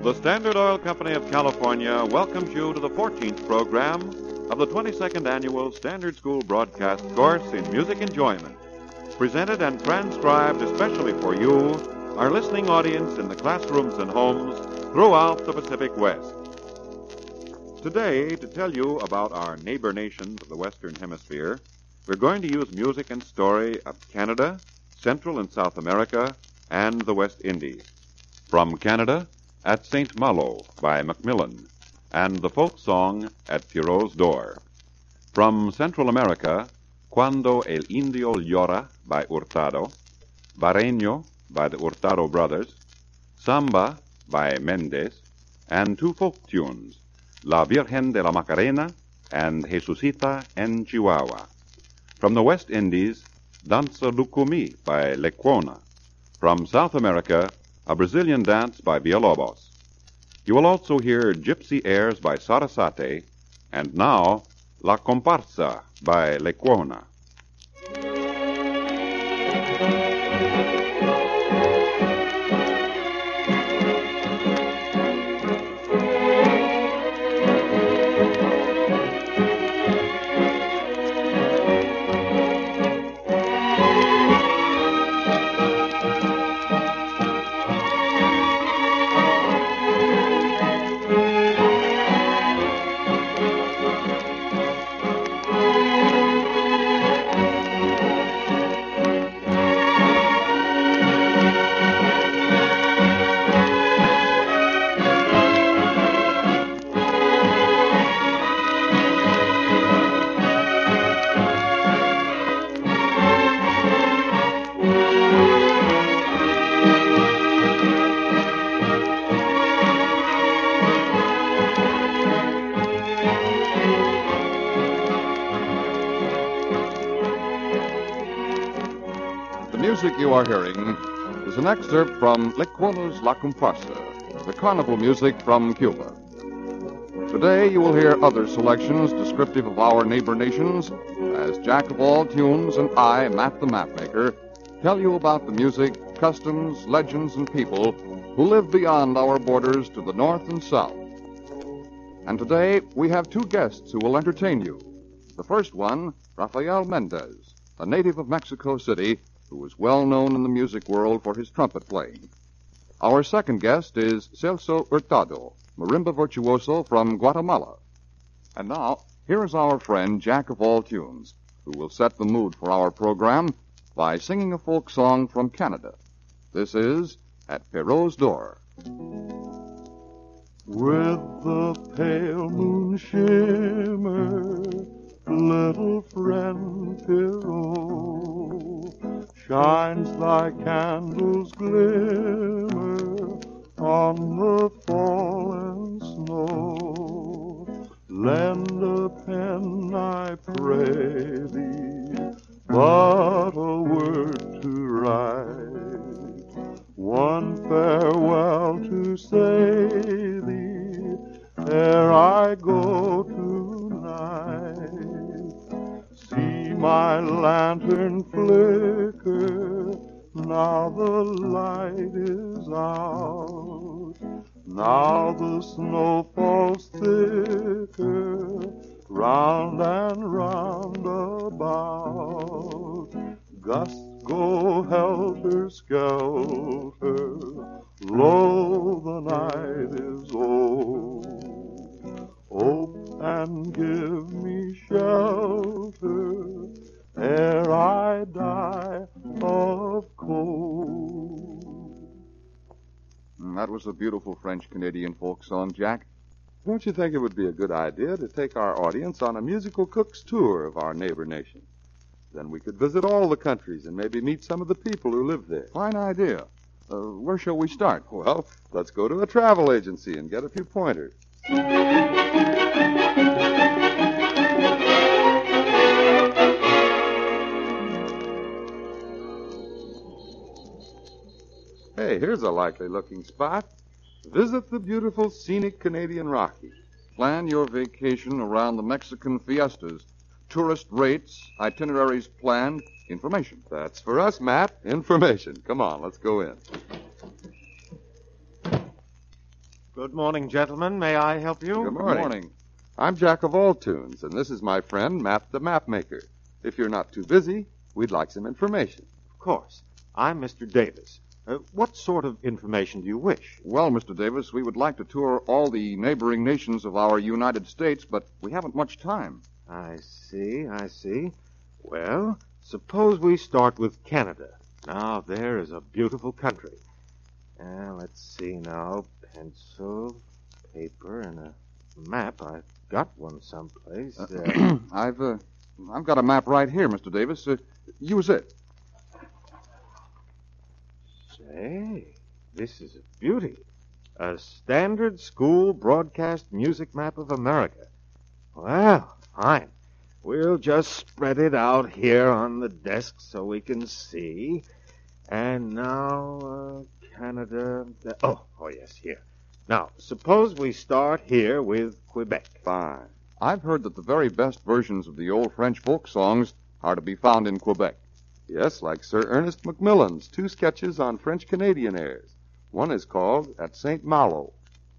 The Standard Oil Company of California welcomes you to the 14th program of the 22nd Annual Standard School Broadcast Course in Music Enjoyment, presented and transcribed especially for you, our listening audience in the classrooms and homes throughout the Pacific West. Today, to tell you about our neighbor nations of the Western Hemisphere, we're going to use music and story of Canada, Central and South America, and the West Indies. From Canada, At St. Malo by Macmillan, and the folk song At Pierrot's Door. From Central America, Cuando el Indio Llora by Hurtado, Barreño by the Hurtado Brothers, Samba by Mendez, and two folk tunes, La Virgen de la Macarena and Jesucita en Chihuahua. From the West Indies, Danza Lucumí by Lecuona. From South America, a Brazilian dance by Villalobos. You will also hear gypsy airs by Sarasate, and now, La Comparsa by Lecuona. The music you are hearing is an excerpt from Lecuona's La Comparsa, the carnival music from Cuba. Today you will hear other selections descriptive of our neighbor nations as Jack of all tunes and I, Matt the Mapmaker, tell you about the music, customs, legends, and people who live beyond our borders to the north and south. And today we have two guests who will entertain you. The first one, Rafael Mendez, a native of Mexico City, who is well known in the music world for his trumpet playing. Our second guest is Celso Hurtado, marimba virtuoso from Guatemala. And now, here is our friend Jack of all tunes, who will set the mood for our program by singing a folk song from Canada. This is At Pierrot's Door. With the pale moon shimmer, little friend Pierrot, shines thy candle's glimmer on the fallen snow. Lend a pen, I pray thee, but a word to write, one farewell to say thee, ere I go tonight. See my lantern flicker, now the light is out. Now the snow falls thicker, round and round about. Gusts go helter-skelter, lo, the night is old. Ope and give me shelter, ere I die of cold. That was a beautiful French-Canadian folk song, Jack. Don't you think it would be a good idea to take our audience on a musical cook's tour of our neighbor nation? Then we could visit all the countries and maybe meet some of the people who live there. Fine idea. Where shall we start? Well, let's go to a travel agency and get a few pointers. Hey, here's a likely-looking spot. Visit the beautiful scenic Canadian Rockies. Plan your vacation around the Mexican fiestas. Tourist rates, itineraries planned, information. That's for us, Matt. Information. Come on, let's go in. Good morning, gentlemen. May I help you? Good morning. I'm Jack of all tunes, and this is my friend, Matt the Mapmaker. If you're not too busy, we'd like some information. Of course. I'm Mr. Davis. What sort of information do you wish? Well, Mr. Davis, we would like to tour all the neighboring nations of our United States, but we haven't much time. I see. Well, suppose we start with Canada. Now, there is a beautiful country. Let's see now. Pencil, paper, and a map. I've got one someplace. I've got a map right here, Mr. Davis. Use it. Say, this is a beauty. A standard school broadcast music map of America. Well, fine. We'll just spread it out here on the desk so we can see. And now, Canada. Oh, yes, here. Now, suppose we start here with Quebec. Fine. I've heard that the very best versions of the old French folk songs are to be found in Quebec. Yes, like Sir Ernest Macmillan's 2 sketches on French-Canadian airs. One is called At St. Malo.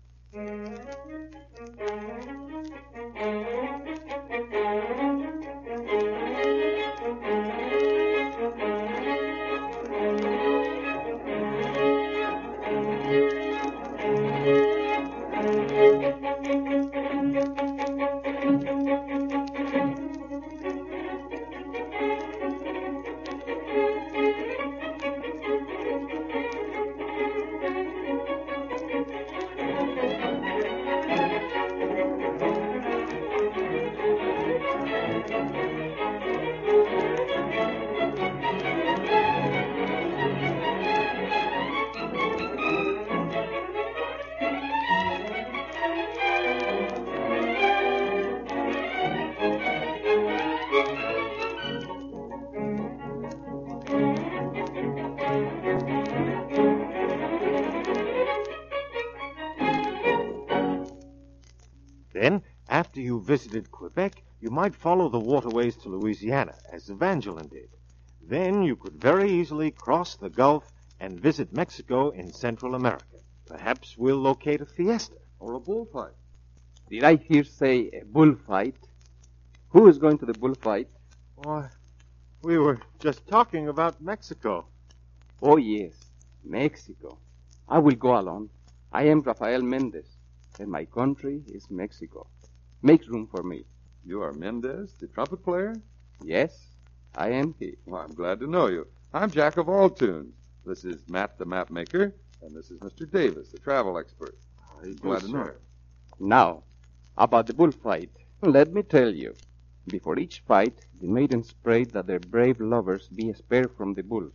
Then, after you visited Quebec, you might follow the waterways to Louisiana, as Evangeline did. Then you could very easily cross the Gulf and visit Mexico in Central America. Perhaps we'll locate a fiesta. Or a bullfight. Did I hear say a bullfight? Who is going to the bullfight? Why, we were just talking about Mexico. Oh, yes, Mexico. I will go alone. I am Rafael Mendez, and my country is Mexico. Make room for me. You are Mendez, the trumpet player? Yes, I am he. Well, I'm glad to know you. I'm Jack of all tunes. This is Matt the Mapmaker, and this is Mr. Davis, the travel expert. Glad to know you. Now, about the bullfight, let me tell you. Before each fight, the maidens prayed that their brave lovers be spared from the bulls.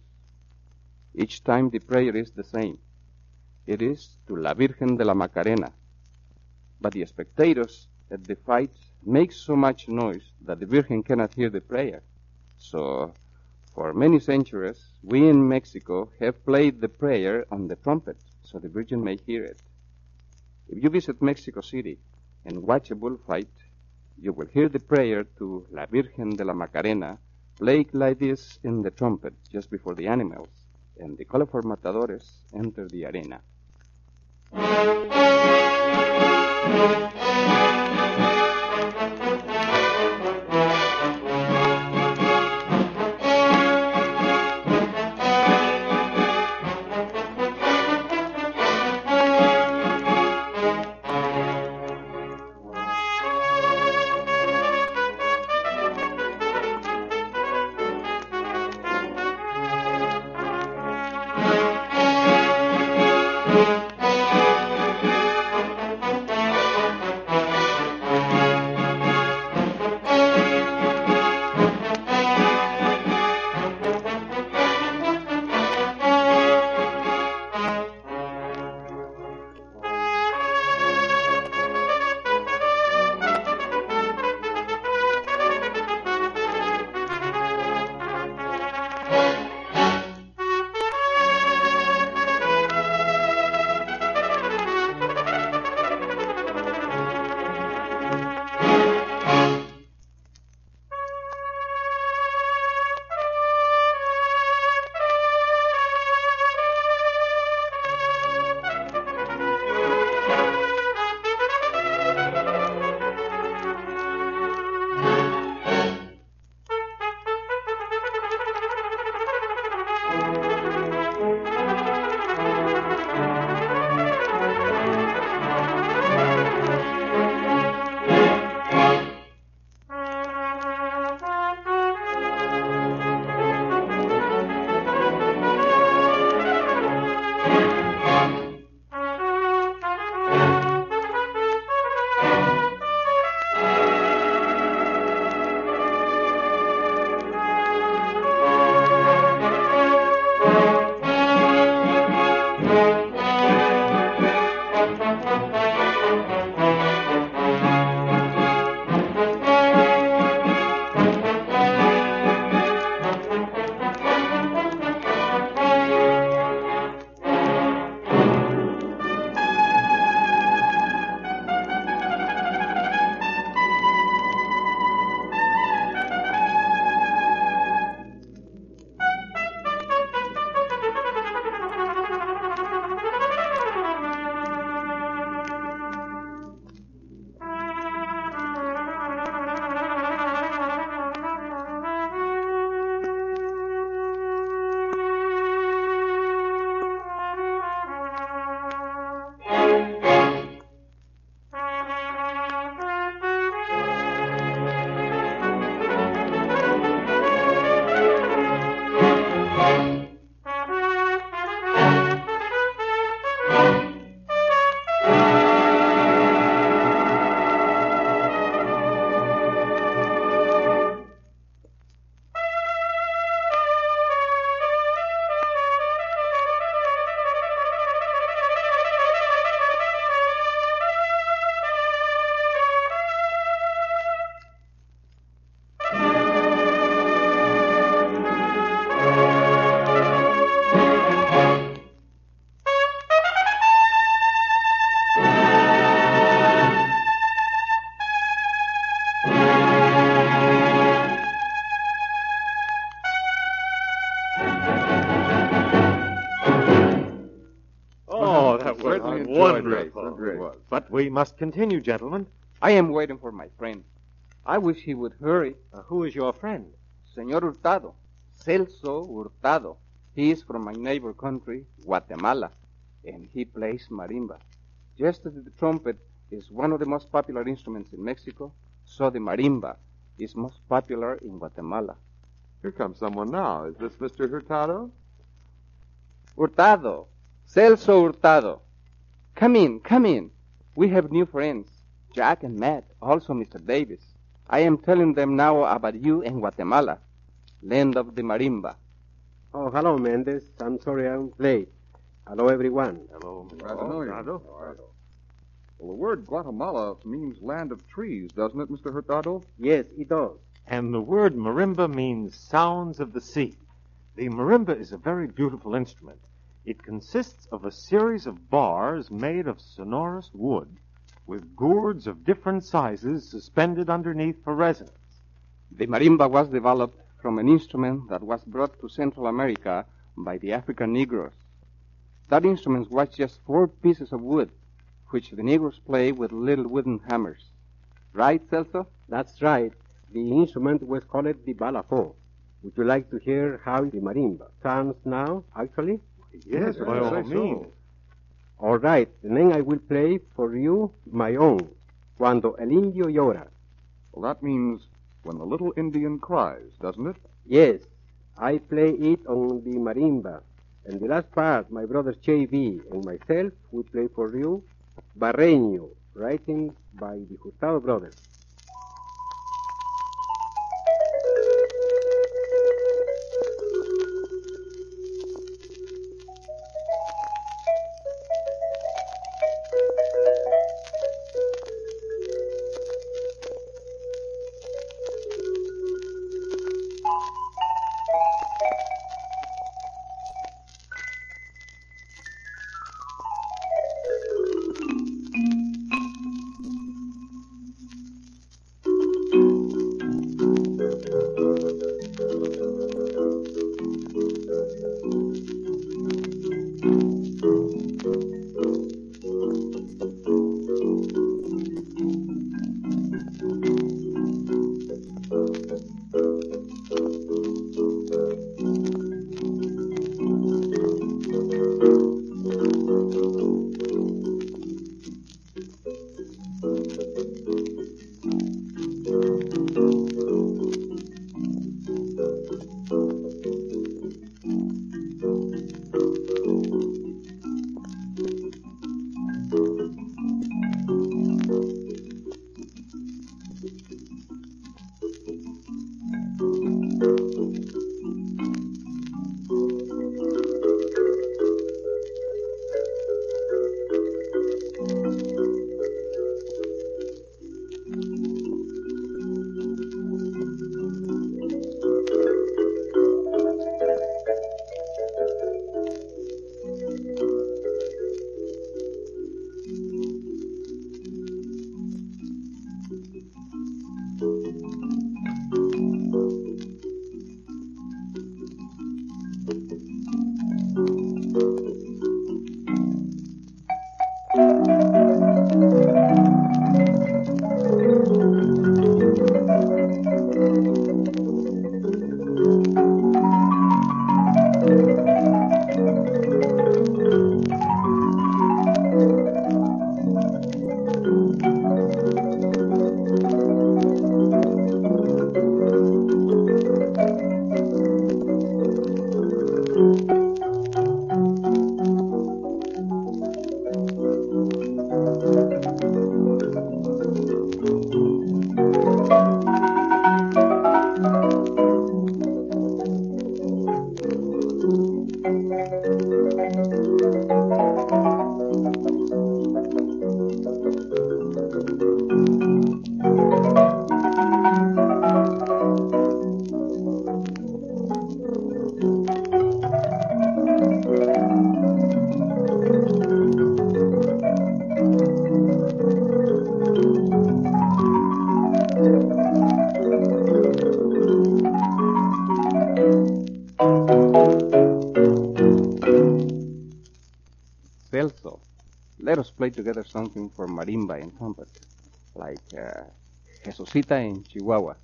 Each time the prayer is the same. It is to La Virgen de la Macarena. But the spectators at the fight make so much noise that the Virgin cannot hear the prayer. So, for many centuries, we in Mexico have played the prayer on the trumpet so the Virgin may hear it. If you visit Mexico City and watch a bullfight, you will hear the prayer to La Virgen de la Macarena played like this in the trumpet just before the animals and the colorful matadores enter the arena. We must continue, gentlemen. I am waiting for my friend. I wish he would hurry. Who is your friend? Senor Hurtado. Celso Hurtado. He is from my neighbor country, Guatemala, and he plays marimba. Just as the trumpet is one of the most popular instruments in Mexico, so the marimba is most popular in Guatemala. Here comes someone now. Is this Mr. Hurtado? Hurtado. Celso Hurtado. Come in, come in. We have new friends, Jack and Matt, also Mr. Davis. I am telling them now about you and Guatemala, land of the marimba. Oh, hello, Mendez. I'm sorry I'm late. Hello, everyone. Hello, Mr. Glad to know you. Hurtado. Well, the word Guatemala means land of trees, doesn't it, Mr. Hurtado? Yes, it does. And the word marimba means sounds of the sea. The marimba is a very beautiful instrument. It consists of a series of bars made of sonorous wood, with gourds of different sizes suspended underneath for resonance. The marimba was developed from an instrument that was brought to Central America by the African Negroes. That instrument was just 4 pieces of wood, which the Negroes play with little wooden hammers. Right, Celso? That's right. The instrument was called the balafon. Would you like to hear how the marimba sounds now, actually? Yes, by all means. All right, then I will play for you my own, Cuando el Indio Llora. Well, that means when the little Indian cries, doesn't it? Yes, I play it on the marimba. And the last part, my brothers J.B. and myself will play for you Barreño, written by the Hurtado brothers. play together something for marimba and trumpet, like Jesusita in Chihuahua.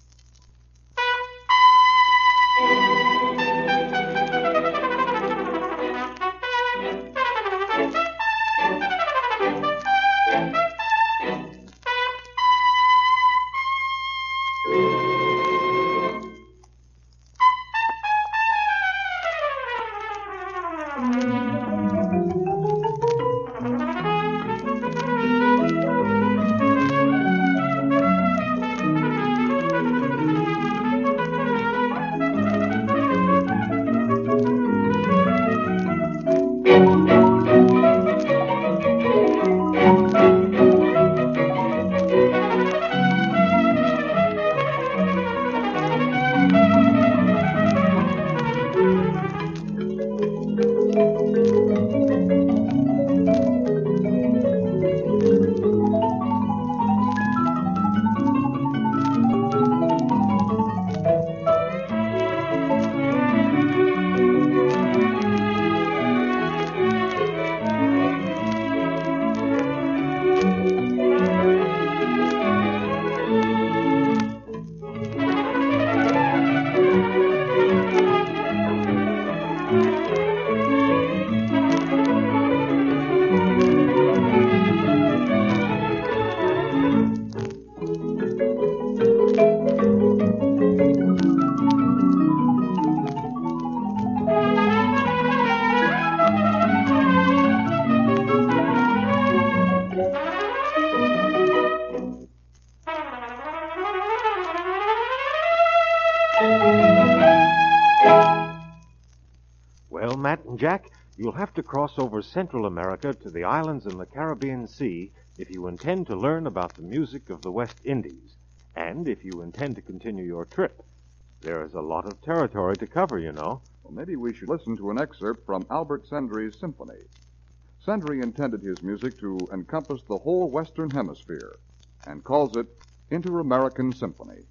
Well, Matt and Jack, you'll have to cross over Central America to the islands in the Caribbean Sea if you intend to learn about the music of the West Indies, and if you intend to continue your trip. There is a lot of territory to cover, you know. Well, maybe we should listen to an excerpt from Albert Sendry's symphony. Sendry intended his music to encompass the whole Western Hemisphere and calls it Inter-American Symphony.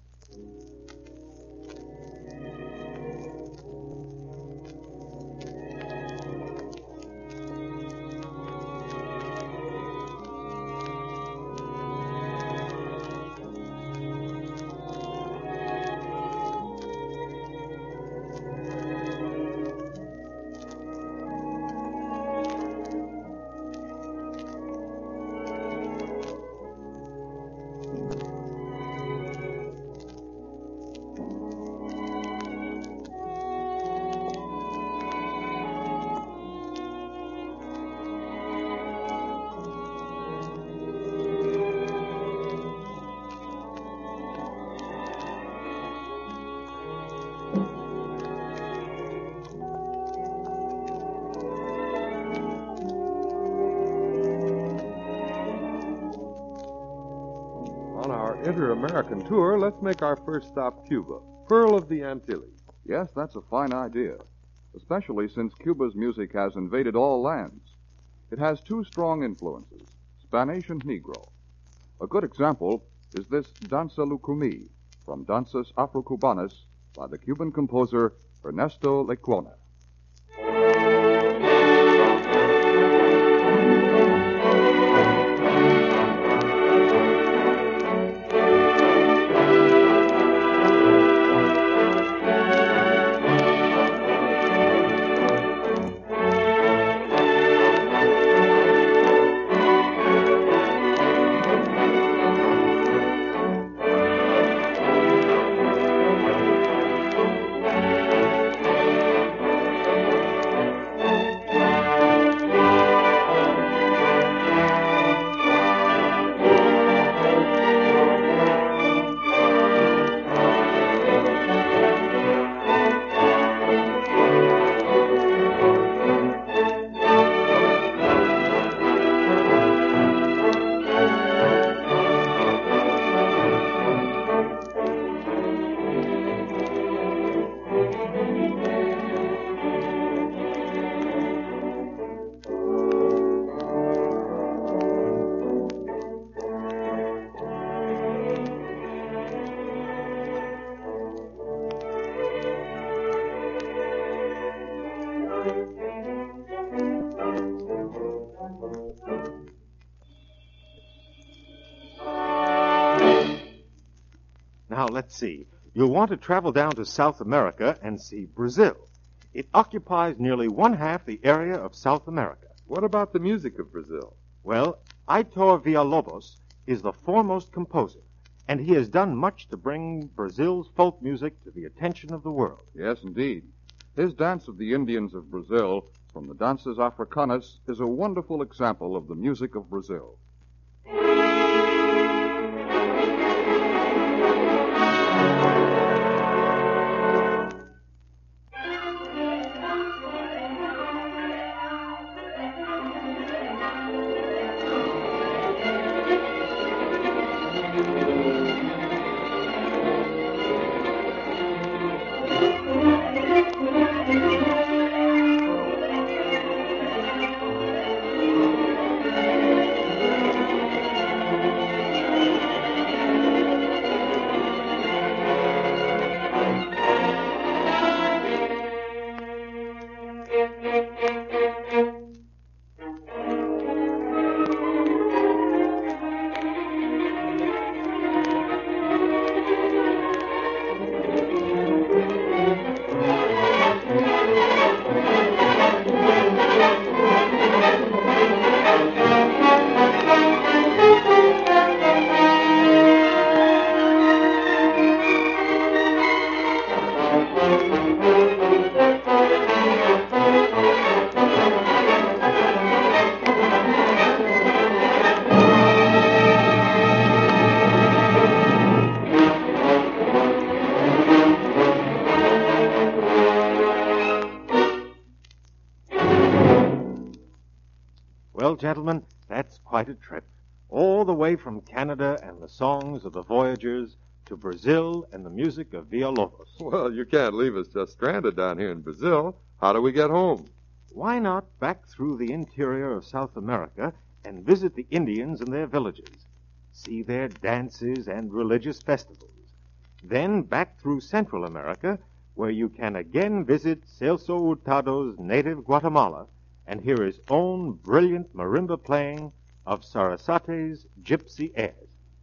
Inter-American tour, let's make our first stop Cuba, Pearl of the Antilles. Yes, that's a fine idea, especially since Cuba's music has invaded all lands. It has two strong influences, Spanish and Negro. A good example is this Danza Lucumí from Danzas Afro-Cubanas by the Cuban composer Ernesto Lecuona. Now, let's see. You'll want to travel down to South America and see Brazil. It occupies nearly one-half the area of South America. What about the music of Brazil? Well, Heitor Villa-Lobos is the foremost composer, and he has done much to bring Brazil's folk music to the attention of the world. Yes, indeed. His Dance of the Indians of Brazil, from the Danças Africanas, is a wonderful example of the music of Brazil. Well, gentlemen, that's quite a trip. All the way from Canada and the songs of the voyagers to Brazil and the music of Villa-Lobos. Well, you can't leave us just stranded down here in Brazil. How do we get home? Why not back through the interior of South America and visit the Indians and their villages, see their dances and religious festivals? Then back through Central America, where you can again visit Celso Hurtado's native Guatemala and hear his own brilliant marimba playing of Sarasate's gypsy airs.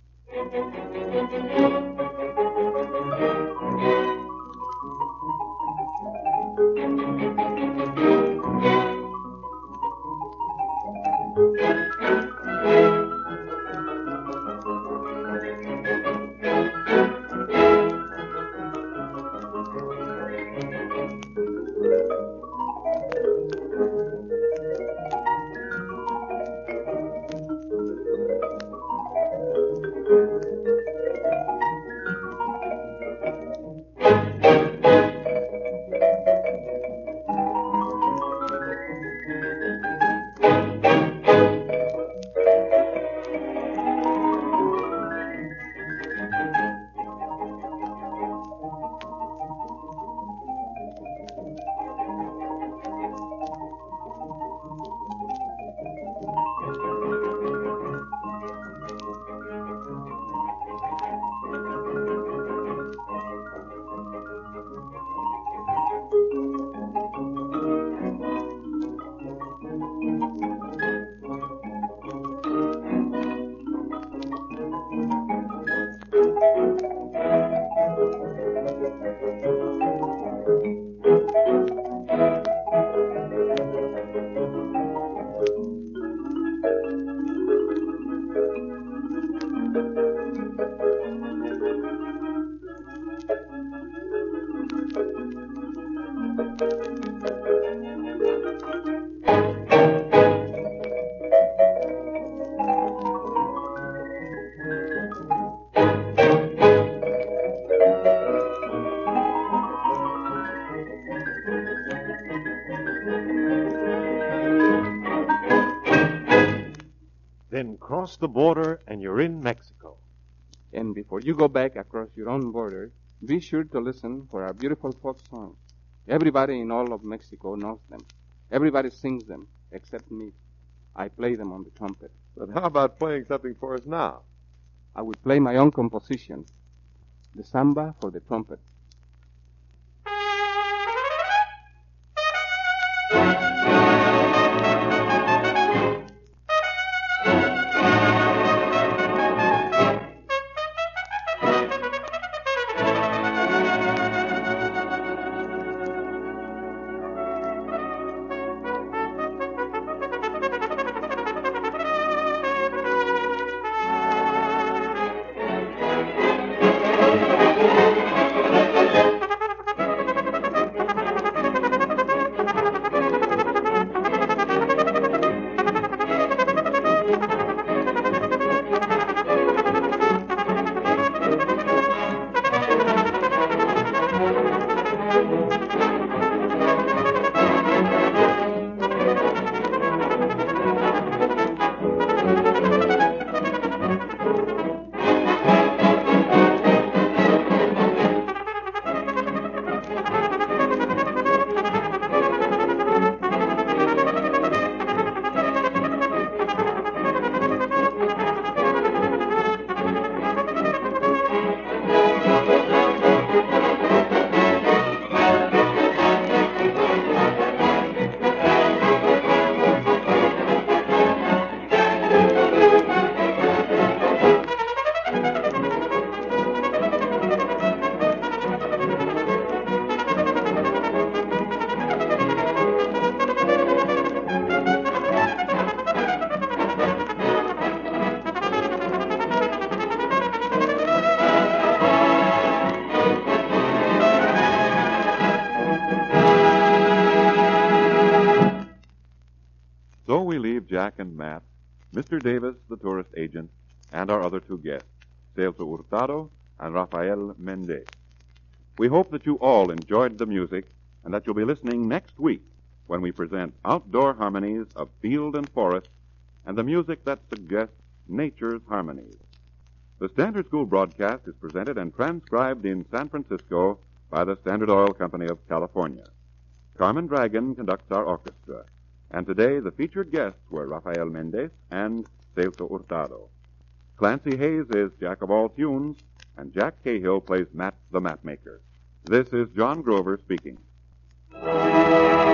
Then cross the border and you're in Mexico. And before you go back across your own border, be sure to listen for our beautiful folk songs. Everybody in all of Mexico knows them. Everybody sings them, except me. I play them on the trumpet. But how about playing something for us now? I will play my own composition, the samba for the trumpet. Jack and Matt, Mr. Davis, the tourist agent, and our other two guests, Celso Hurtado and Rafael Mendez. We hope that you all enjoyed the music and that you'll be listening next week when we present outdoor harmonies of field and forest and the music that suggests nature's harmonies. The Standard School broadcast is presented and transcribed in San Francisco by the Standard Oil Company of California. Carmen Dragon conducts our orchestra, and today the featured guests were Rafael Mendez and Celso Hurtado. Clancy Hayes is Jack of all tunes, and Jack Cahill plays Matt the Mapmaker. This is John Grover speaking.